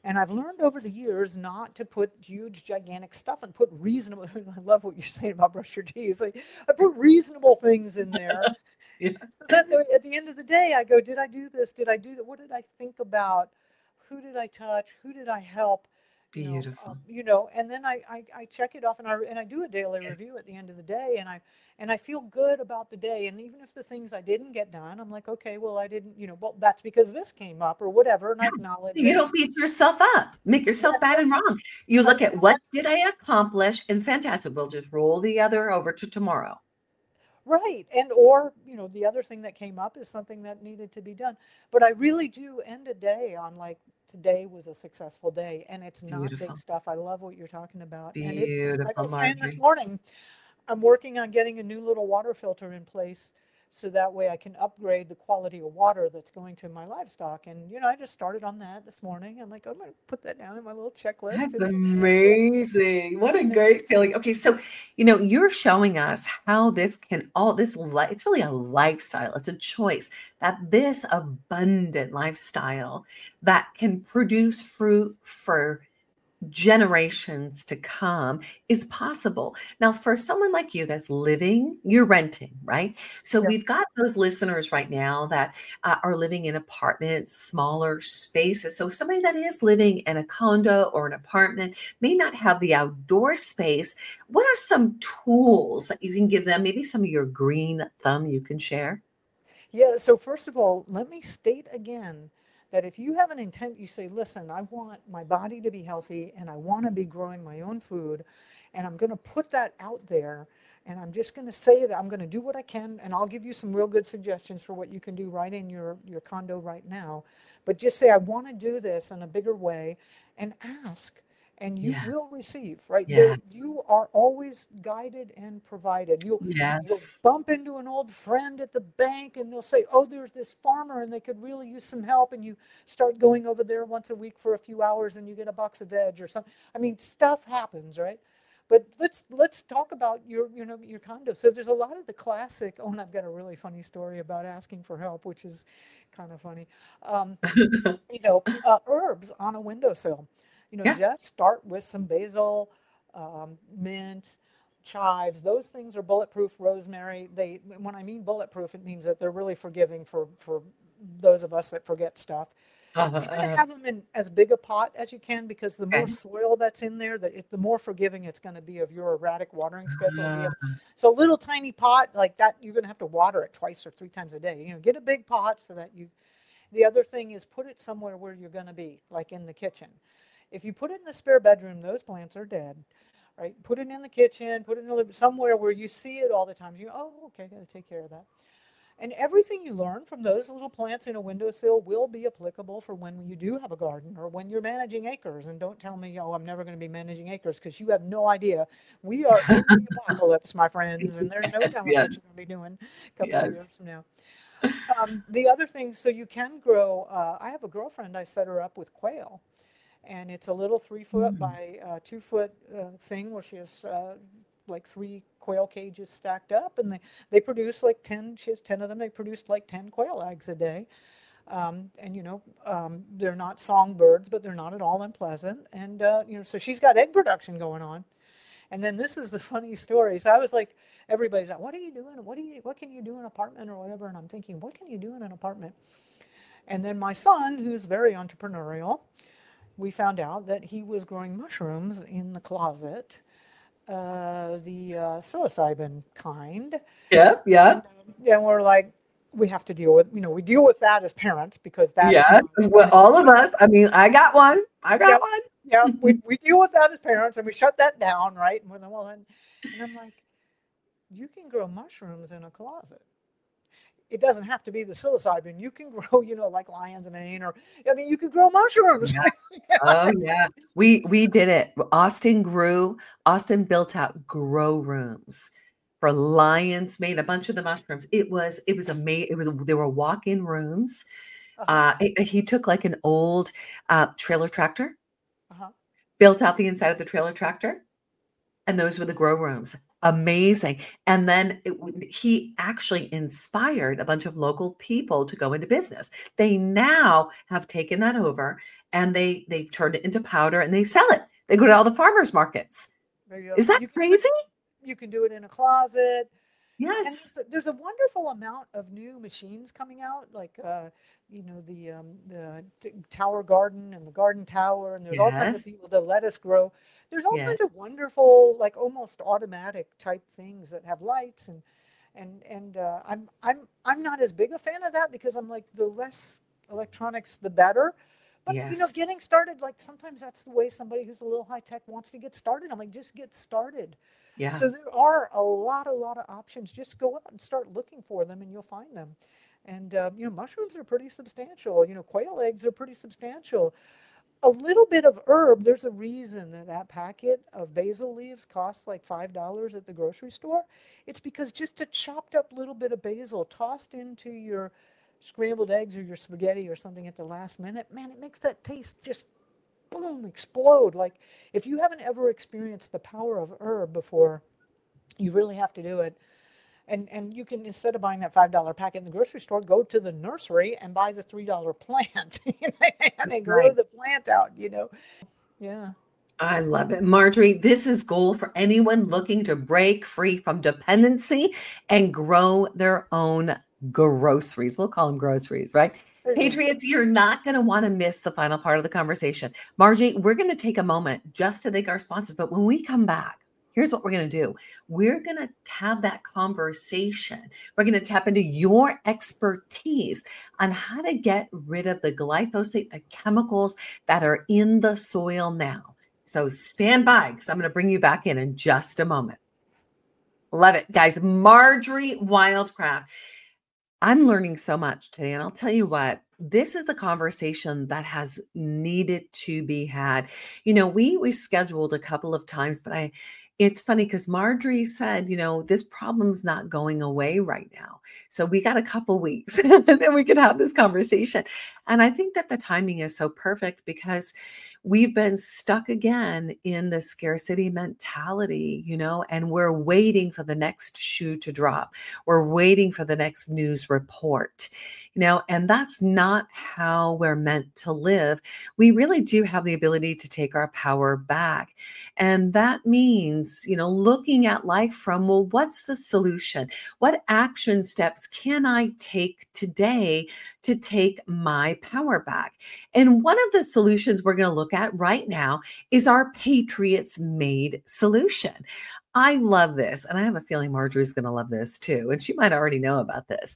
And I've learned over the years not to put huge, gigantic stuff and put reasonable. I love what you're saying about brush your teeth. Like, I put reasonable things in there. Yeah. So that at the end of the day, I go, did I do this? Did I do that? What did I think about? Who did I touch? Who did I help? You know, Beautiful. uh, you know, and then I, I, I check it off and I, and I do a daily review at the end of the day, and I, and I feel good about the day. And even if the things I didn't get done, I'm like, okay, well, I didn't, you know, well, that's because this came up or whatever. And I acknowledge You it. don't beat yourself up, make yourself Yeah. bad and wrong. You look at what did I accomplish, and fantastic. We'll just roll the other over to tomorrow. Right. And, or, you know, the other thing that came up is something that needed to be done. But I really do end a day on like, today was a successful day, and it's not Beautiful. big stuff. I love what you're talking about. And it, Beautiful, like I was saying this Marjorie. morning, I'm working on getting a new little water filter in place so that way I can upgrade the quality of water that's going to my livestock. And, you know, I just started on that this morning. I'm like, I'm going to put that down in my little checklist. That's And, amazing. What a great feeling. Okay, so you know, you're showing us how this can all this li- it's really a lifestyle. It's a choice that this abundant lifestyle that can produce fruit for generations to come is possible. Now, for someone like you that's living, you're renting, right? So Yeah. we've got those listeners right now that uh, are living in apartments, smaller spaces. So somebody that is living in a condo or an apartment may not have the outdoor space. What are some tools that you can give them? Maybe some of your green thumb you can share? Yeah. So first of all, let me state again that if you have an intent, you say, listen, I want my body to be healthy and I want to be growing my own food, and I'm going to put that out there, and I'm just going to say that I'm going to do what I can, and I'll give you some real good suggestions for what you can do right in your, your condo right now. But just say, I want to do this in a bigger way, and ask. And you Yes. will receive, right? Yes. There, you are always guided and provided. You'll, you'll Yes. bump into an old friend at the bank and they'll say, oh, there's this farmer and they could really use some help. And you start going over there once a week for a few hours and you get a box of veg or something. I mean, stuff happens, right? But let's let's talk about your you know your condo. So there's a lot of the classic. Oh, and I've got a really funny story about asking for help, which is kind of funny. Um, you know, uh, herbs on a windowsill. You know, Yeah. just start with some basil, um, mint, chives. Those things are bulletproof. Rosemary. They, when I mean bulletproof, it means that they're really forgiving for for those of us that forget stuff. Uh-huh, Try to uh-huh. have them in as big a pot as you can, because the more Okay. soil that's in there, the, it, the more forgiving it's going to be of your erratic watering schedule. Uh, So a little tiny pot like that, you're going to have to water it twice or three times a day. You know, get a big pot so that you. The other thing is put it somewhere where you're going to be, like in the kitchen. If you put it in the spare bedroom, those plants are dead, right? Put it in the kitchen, put it in the living, somewhere where you see it all the time. You, oh, okay, got to take care of that. And everything you learn from those little plants in a windowsill will be applicable for when you do have a garden or when you're managing acres. And don't tell me, oh, I'm never going to be managing acres, because you have no idea. We are in the apocalypse, my friends, and there's no Yes, telling what yes. you're going to be doing a couple of Yes. years from now. Um, the other thing, so you can grow, uh, I have a girlfriend, I set her up with quail. And it's a little three foot Mm. by uh, two foot uh, thing where she has uh, like three quail cages stacked up, and they, they produce like ten, she has ten of them, they produce like ten quail eggs a day. Um, and, you know, um, they're not songbirds, but they're not at all unpleasant. And, uh, you know, so she's got egg production going on. And then this is the funny story. So I was like, everybody's like, what are you doing? What do you, what can you do in an apartment or whatever? And I'm thinking, what can you do in an apartment? And then my son, who's very entrepreneurial, we found out that he was growing mushrooms in the closet, uh, the uh, psilocybin kind. Yeah, yeah. And, and we're like, we have to deal with, you know, we deal with that as parents, because that's Yes. Well, all of us. I mean, I got one. I got Yep. one. Yeah, we, we deal with that as parents, and we shut that down, right? And we're like, well, and, and I'm like, you can grow mushrooms in a closet. It doesn't have to be the psilocybin. You can grow, you know, like lion's mane, or I mean, you could grow mushrooms. Yeah. Oh yeah, we we did it. Austin grew. Austin built out grow rooms for lion's mane. A bunch of the mushrooms. It was it was amazing. It was there were walk-in rooms. Uh-huh. Uh, it- he took like an old uh, trailer tractor, Uh-huh. built out the inside of the trailer tractor, and those were the grow rooms. Amazing. And then it, w- he actually inspired a bunch of local people to go into business. They now have taken that over and they they've turned it into powder and they sell it. They go to all the farmers markets. There you go. Is that You can put, crazy? you can do it in a closet. And Yes. there's a, there's a wonderful amount of new machines coming out, like uh, you know the um, the t- tower garden and the garden tower, and there's all kinds of Yes. people that let us grow. There's all kinds Yes. of wonderful, like almost automatic type things that have lights and and and uh, I'm I'm I'm not as big a fan of that because I'm like the less electronics the better. But you know, Yes. getting started, like sometimes that's the way somebody who's a little high tech wants to get started. I'm like, just get started. Yeah. So there are a lot, a lot of options. Just go out and start looking for them, and you'll find them. And uh, you know, mushrooms are pretty substantial. You know, quail eggs are pretty substantial. A little bit of herb. There's a reason that that packet of basil leaves costs like five dollars at the grocery store. It's because just a chopped up little bit of basil tossed into your scrambled eggs or your spaghetti or something at the last minute, man, it makes that taste just boom, explode. Like if you haven't ever experienced the power of herb before, you really have to do it. And and you can, instead of buying that five dollar packet in the grocery store, go to the nursery and buy the three dollar plant and then grow Right. the plant out, you know. Yeah. I love it. Marjorie, this is gold for anyone looking to break free from dependency and grow their own groceries. We'll call them groceries, right? There you go. Patriots, you're not going to want to miss the final part of the conversation. Margie, we're going to take a moment just to thank our sponsors. But when we come back, here's what we're going to do. We're going to have that conversation. We're going to tap into your expertise on how to get rid of the glyphosate, the chemicals that are in the soil now. So stand by because I'm going to bring you back in in just a moment. Love it, guys. Marjorie Wildcraft. I'm learning so much today. And I'll tell you what, this is the conversation that has needed to be had. You know, we we scheduled a couple of times, but I it's funny because Marjorie said, you know, this problem's not going away right now. So we got a couple weeks and then we can have this conversation. And I think that the timing is so perfect because we've been stuck again in the scarcity mentality, you know, and we're waiting for the next shoe to drop. We're waiting for the next news report, you know, and that's not how we're meant to live. We really do have the ability to take our power back. And that means, you know, looking at life from, well, what's the solution? What action steps can I take today to take my power back? And one of the solutions we're going to look at right now is our Patriots Made solution. I love this, and I have a feeling Marjorie's going to love this too, and she might already know about this,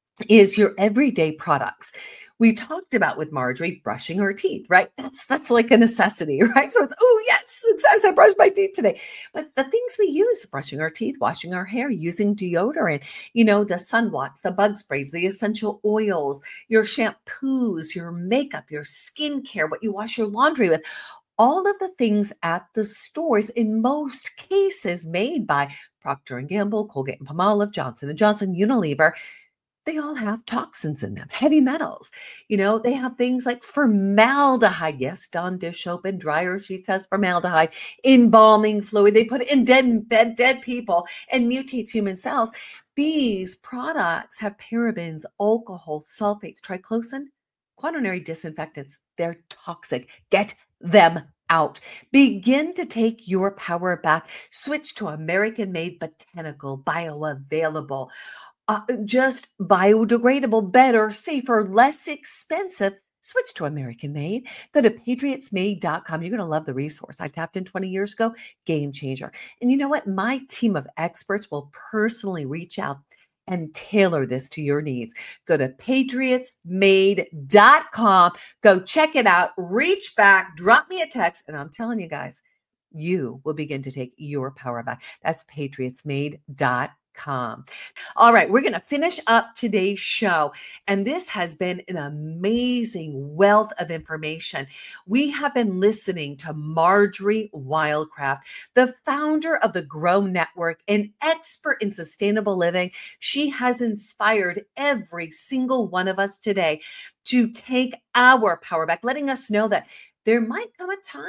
is your everyday products. We talked about with Marjorie brushing her teeth, right? That's that's like a necessity, right? So it's, oh yes, I brushed my teeth today. But the things we use, brushing our teeth, washing our hair, using deodorant, you know, the sunblocks, the bug sprays, the essential oils, your shampoos, your makeup, your skincare, what you wash your laundry with, all of the things at the stores, in most cases made by Procter and Gamble, Colgate and Palmolive, Johnson and Johnson, Unilever, they all have toxins in them, heavy metals. You know, they have things like formaldehyde. Yes, Dawn dish soap and dryer sheets has formaldehyde, embalming fluid. They put it in dead, dead, dead people and mutates human cells. These products have parabens, alcohol, sulfates, triclosan, quaternary disinfectants. They're toxic. Get them out. Begin to take your power back. Switch to American-made, botanical, bioavailable, Uh, just biodegradable, better, safer, less expensive. Switch to American Made. Go to patriots made dot com. You're going to love the resource. I tapped in twenty years ago. Game changer. And you know what? My team of experts will personally reach out and tailor this to your needs. Go to patriots made dot com. Go check it out. Reach back. Drop me a text. And I'm telling you guys, you will begin to take your power back. That's patriots made dot com. All right, we're going to finish up today's show. And this has been an amazing wealth of information. We have been listening to Marjorie Wildcraft, the founder of the Grow Network, an expert in sustainable living. She has inspired every single one of us today to take our power back, letting us know that there might come a time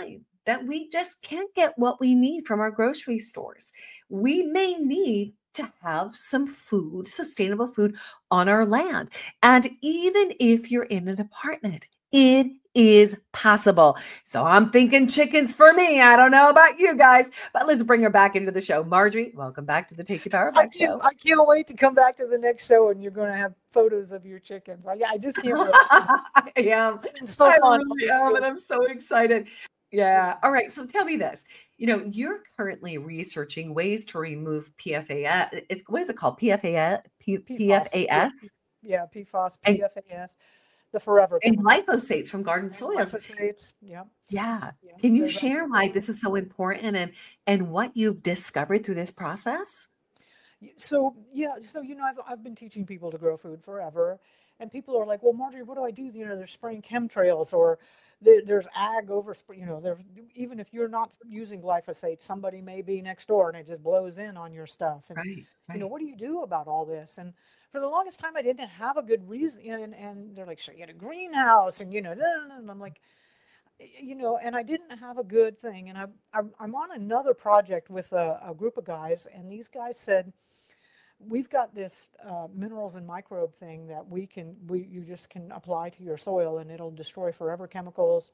that we just can't get what we need from our grocery stores. We may need to have some food, sustainable food on our land. And even if you're in an apartment, it is possible. So I'm thinking chickens for me. I don't know about you guys, but let's bring her back into the show. Marjorie, welcome back to the Take Your Power I Back can't, show. I can't wait to come back to the next show and you're going to have photos of your chickens. I, I just can't wait. I am. It's been so I fun. really am, and I'm so excited. Yeah. All right. So tell me this. You know, you're currently researching ways to remove P F A S. It's what is it called? P F A S? P- PFAS? Yeah, P F A S, And- P F A S, the forever And chemical. glyphosates from garden And soils. glyphosates, yeah. Yeah. yeah. Can you There's share other- why this is so important and and what you've discovered through this process? So, yeah, so, you know, I've, I've been teaching people to grow food forever. And people are like, well, Marjorie, what do I do? You know, they're spraying chemtrails or there, there's ag over, you know, there, even if you're not using glyphosate, somebody may be next door and it just blows in on your stuff. And, Right. you know, right. what do you do about all this? And for the longest time, I didn't have a good reason. You know, and, and they're like, should I get a greenhouse? And, you know, and I'm like, you know, and I didn't have a good thing. And I, I'm, I'm on another project with a, a group of guys, and these guys said, we've got this uh, minerals and microbe thing that we can, we you just can apply to your soil and it'll destroy forever chemicals.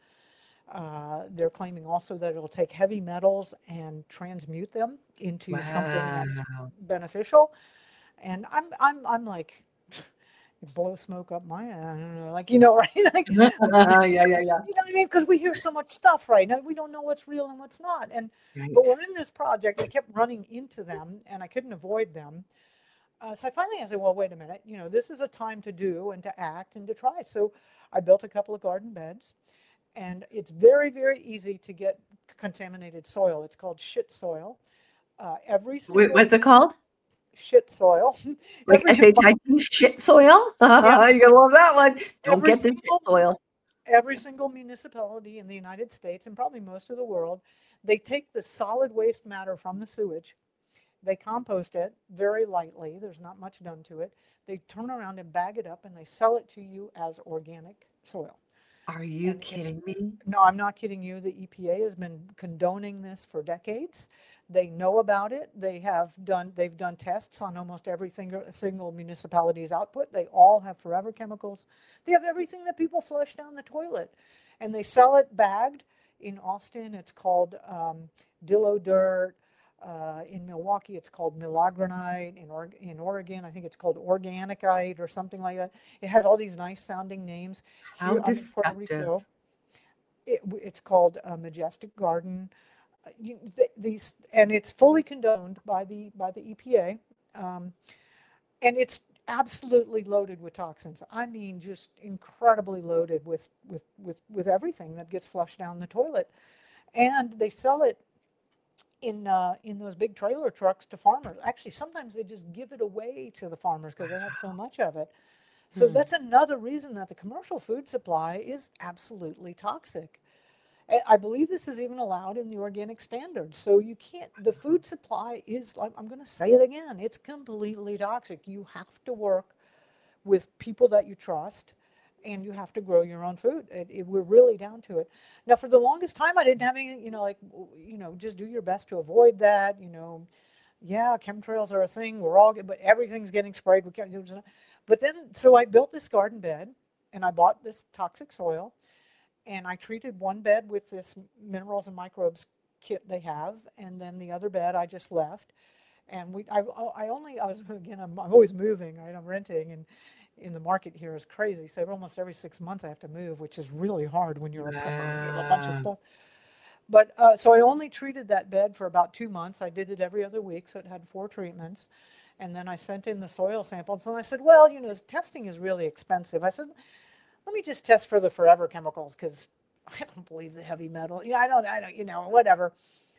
Uh, they're claiming also that it'll take heavy metals and transmute them into something that's Wow. beneficial. And I'm, I'm, I'm like, blow smoke up my, I don't know, like, you know, right? Like, yeah, yeah, yeah. you know what I mean? Because we hear so much stuff, right? Now we don't know what's real and what's not. And Right. but we're in this project. I kept running into them, and I couldn't avoid them. Uh, so I finally I said, well, wait a minute. You know, this is a time to do and to act and to try. So I built a couple of garden beds, and it's very, very easy to get contaminated soil. It's called shit soil. Uh, every Wait, single what's it called? shit soil. Like Every- S H I T shit soil? Yeah. You're gonna love that one. Don't Every get the shit single- soil. every single municipality in the United States and probably most of the world, they take the solid waste matter from the sewage, they compost it very lightly, there's not much done to it, they turn around and bag it up and they sell it to you as organic soil. Are you And it's- kidding me? No, I'm not kidding you. The E P A has been condoning this for decades. They know about it. They have done, they've done tests on almost every single, single municipality's output. They all have forever chemicals. They have everything that people flush down the toilet. And they sell it bagged. In Austin, it's called um, Dillo Dirt. Uh, in Milwaukee, it's called Milagranite. In, or- in Oregon, I think it's called Organicite or something like that. It has all these nice sounding names. How Here, I'm in Puerto deceptive. Rico. It, it's called uh, Majestic Garden. Uh, you, th- these and it's fully condoned by the by the E P A, um, and it's absolutely loaded with toxins. I mean, just incredibly loaded with with with with everything that gets flushed down the toilet, and they sell it in uh, in those big trailer trucks to farmers. Actually, sometimes they just give it away to the farmers because they have so much of it. So Hmm. that's another reason that the commercial food supply is absolutely toxic. I- I believe this is even allowed in the organic standards. So you can't, the food supply is, like, I'm going to say it again, it's completely toxic. You have to work with people that you trust and you have to grow your own food. It, it, we're really down to it. Now, for the longest time, I didn't have anything, you know, like, you know, just do your best to avoid that, you know. Yeah, chemtrails are a thing. We're all, but everything's getting sprayed with chemtrails. But then, so I built this garden bed and I bought this toxic soil and I treated one bed with this minerals and microbes kit they have. And then the other bed I just left. And we, I, I only, I was, again, I'm, I'm always moving, right? I'm renting and in the market here is crazy. So almost every six months I have to move, which is really hard when you're a prepper and you have a bunch of Wow. stuff. But uh, so I only treated that bed for about two months. I did it every other week, so it had four treatments. And then I sent in the soil samples, and I said, well, you know, testing is really expensive. I said, let me just test for the forever chemicals because I don't believe the heavy metal. Yeah, I don't, I don't, you know, whatever.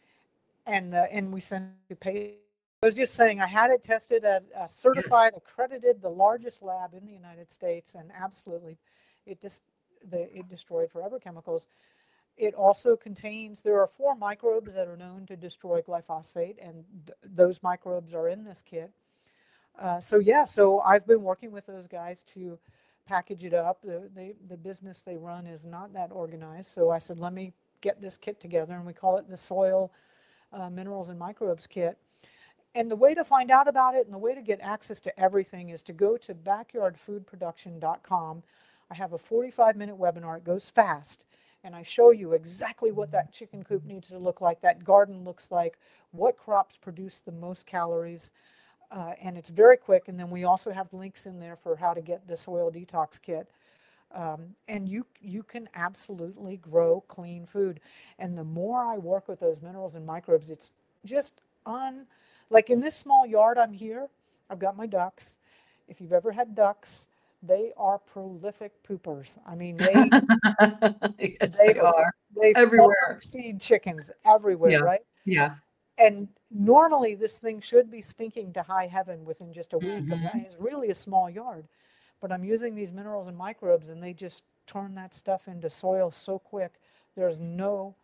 And uh, and we sent it to pay. I was just saying, I had it tested at a certified, accredited, the largest lab in the United States, and absolutely, it just the it destroyed forever chemicals. It also contains, there are four microbes that are known to destroy glyphosate, and th- those microbes are in this kit. Uh, so yeah, so I've been working with those guys to package it up. The, they, the business they run is not that organized. So I said, let me get this kit together, and we call it the Soil uh, Minerals and Microbes Kit. And the way to find out about it and the way to get access to everything is to go to backyard food production dot com. I have a forty-five minute webinar. It goes fast. And I show you exactly what that chicken coop needs to look like, that garden looks like, what crops produce the most calories. Uh, and it's very quick. And then we also have links in there for how to get the soil detox kit. Um, and you you can absolutely grow clean food. And the more I work with those minerals and microbes, it's just un... Like in this small yard I'm here, I've got my ducks. If you've ever had ducks, they are prolific poopers. I mean, they yes, they, they are they everywhere. Seed chickens everywhere, Yeah. right? Yeah. And normally this thing should be stinking to high heaven within just a week. Mhm. Of that. It's really a small yard, but I'm using these minerals and microbes, and they just turn that stuff into soil so quick. There's no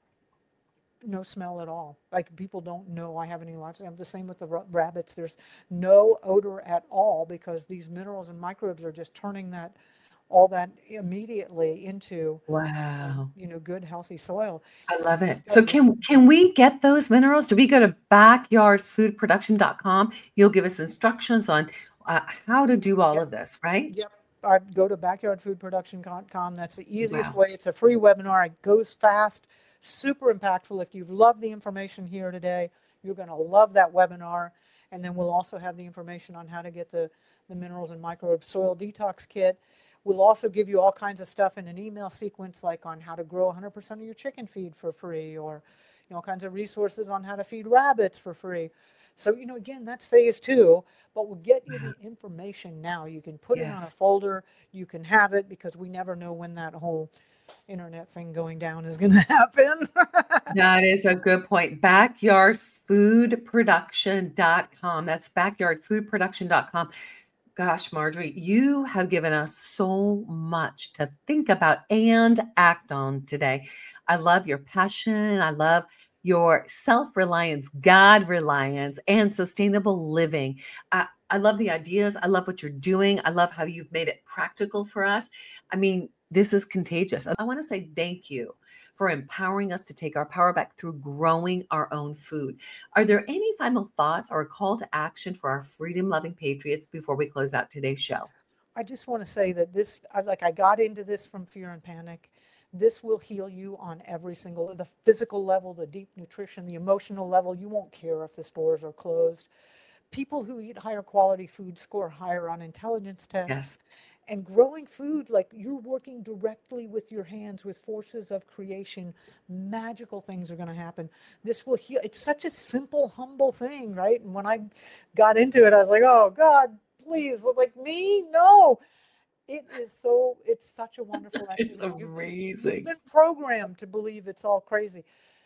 no smell at all. Like people don't know I have any life. I'm the same with the ra- rabbits. There's no odor at all because these minerals and microbes are just turning that all that immediately into Wow. you know good healthy soil. I love it. So So this- can can we get those minerals? Do we go to backyard food production dot com? You'll give us instructions on uh, how to do all Yep. of this, right? Yep. I go to backyard food production dot com. That's the easiest Wow. way. It's a free webinar. It goes fast, super impactful. If you've loved the information here today, you're going to love that webinar. And then we'll also have the information on how to get the, the minerals and microbes soil detox kit. We'll also give you all kinds of stuff in an email sequence, like on how to grow one hundred percent of your chicken feed for free, or you know, all kinds of resources on how to feed rabbits for free. So, you know, again, that's phase two, but we'll get you the information now. You can put it on a Yes. folder. You can have it because we never know when that whole internet thing going down is going to happen. That is a good point. backyard food production dot com. That's backyard food production dot com. Gosh, Marjorie, you have given us so much to think about and act on today. I love your passion. I love your self-reliance, God reliance, and sustainable living. I, I love the ideas. I love what you're doing. I love how you've made it practical for us. I mean, this is contagious. I want to say thank you for empowering us to take our power back through growing our own food. Are there any final thoughts or a call to action for our freedom-loving patriots before we close out today's show? I just want to say that this, I, like I got into this from fear and panic. This will heal you on every single, the physical level, the deep nutrition, the emotional level. You won't care if the stores are closed. People who eat higher quality food score higher on intelligence tests. Yes. And growing food, like you're working directly with your hands, with forces of creation, magical things are going to happen. This will heal. It's such a simple, humble thing, right? And when I got into it, I was like, oh God, please, like me? No. It is so, it's such a wonderful activity. It's You've been- amazing. You've been programmed to believe it's all crazy.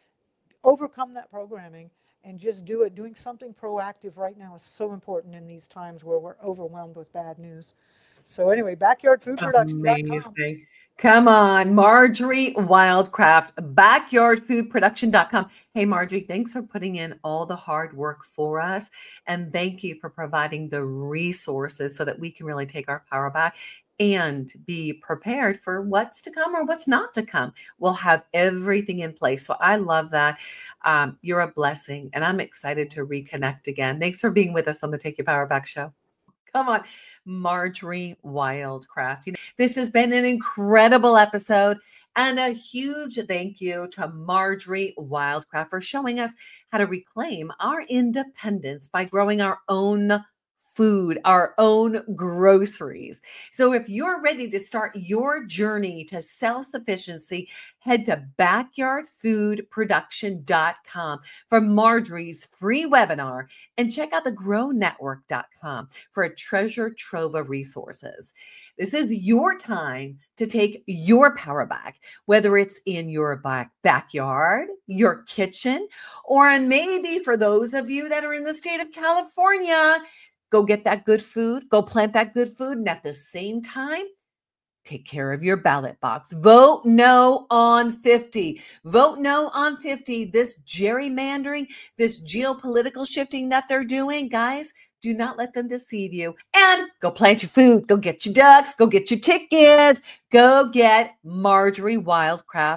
Overcome that programming and just do it. Doing something proactive right now is so important in these times where we're overwhelmed with bad news. So anyway, backyard food production dot com. Amazing. Come on, Marjorie Wildcraft, backyard food production dot com. Hey, Marjorie, thanks for putting in all the hard work for us. And thank you for providing the resources so that we can really take our power back and be prepared for what's to come or what's not to come. We'll have everything in place. So I love that. Um, you're a blessing, and I'm excited to reconnect again. Thanks for being with us on the Take Your Power Back show. Come on, Marjorie Wildcraft. You know, this has been an incredible episode, and a huge thank you to Marjorie Wildcraft for showing us how to reclaim our independence by growing our own food, our own groceries. So if you're ready to start your journey to self-sufficiency, head to backyard food production dot com for Marjorie's free webinar, and check out the grow network dot com for a treasure trove of resources. This is your time to take your power back, whether it's in your back backyard, your kitchen, or maybe for those of you that are in the state of California, go get that good food, go plant that good food, and at the same time, take care of your ballot box. Vote no on fifty. Vote no on fifty. This gerrymandering, this geopolitical shifting that they're doing, guys, do not let them deceive you. And go plant your food. Go get your ducks. Go get your tickets. Go get Marjorie Wildcraft's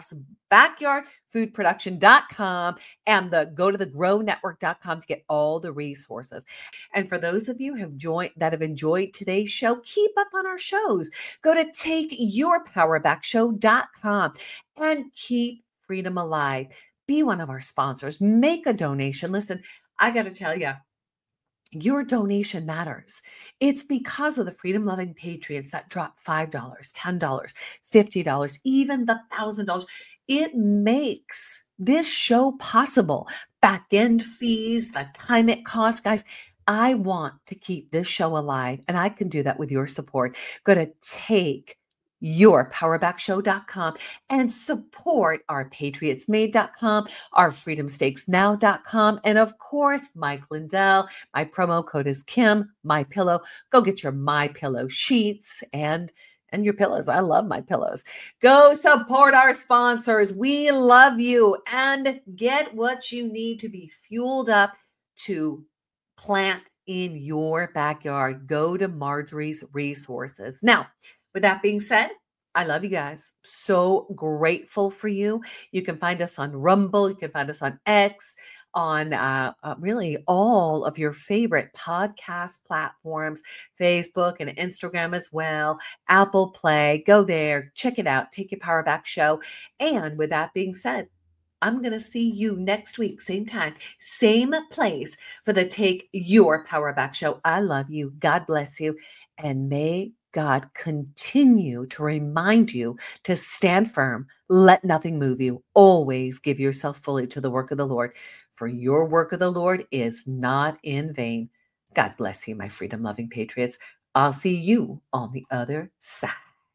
backyard food production dot com and the go to the grow network dot com to get all the resources. And for those of you who have joined that have enjoyed today's show, keep up on our shows. Go to take your power back show dot com and keep freedom alive. Be one of our sponsors. Make a donation. Listen, I got to tell you, your donation matters. It's because of the freedom-loving patriots that drop five dollars, ten dollars, fifty dollars, even the one thousand dollars. It makes this show possible. Back-end fees, the time it costs. Guys, I want to keep this show alive, and I can do that with your support. Go to take your power back show dot com and support our patriots made dot com, our freedom stakes now dot com, and of course, Mike Lindell. My promo code is Kim, My Pillow. Go get your My Pillow sheets and and your pillows. I love my pillows. Go support our sponsors. We love you, and get what you need to be fueled up to plant in your backyard. Go to Marjorie's Resources. Now, with that being said, I love you guys. So grateful for you. You can find us on Rumble. You can find us on X, on uh, uh, really all of your favorite podcast platforms, Facebook and Instagram as well, Apple Play. Go there, check it out. Take Your Power Back Show. And with that being said, I'm going to see you next week, same time, same place for the Take Your Power Back Show. I love you. God bless you. And may God continue to remind you to stand firm. Let nothing move you. Always give yourself fully to the work of the Lord, for your work of the Lord is not in vain. God bless you, my freedom-loving patriots. I'll see you on the other side.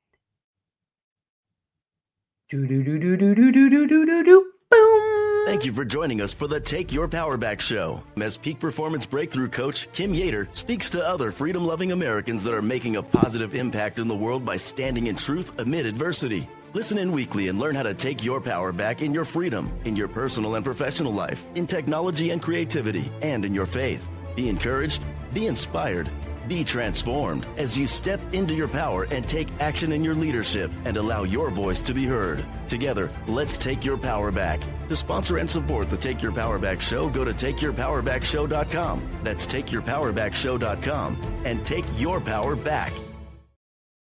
Do do do do do do do do do do do. Boom. Thank you for joining us for the Take Your Power Back show. As Peak Performance Breakthrough Coach Kim Yater speaks to other freedom-loving Americans that are making a positive impact in the world by standing in truth amid adversity. Listen in weekly and learn how to take your power back in your freedom, in your personal and professional life, in technology and creativity, and in your faith. Be encouraged, be inspired, be transformed as you step into your power and take action in your leadership and allow your voice to be heard. Together, let's take your power back. To sponsor and support the Take Your Power Back show, go to take your power back show dot com. That's take your power back show dot com and take your power back.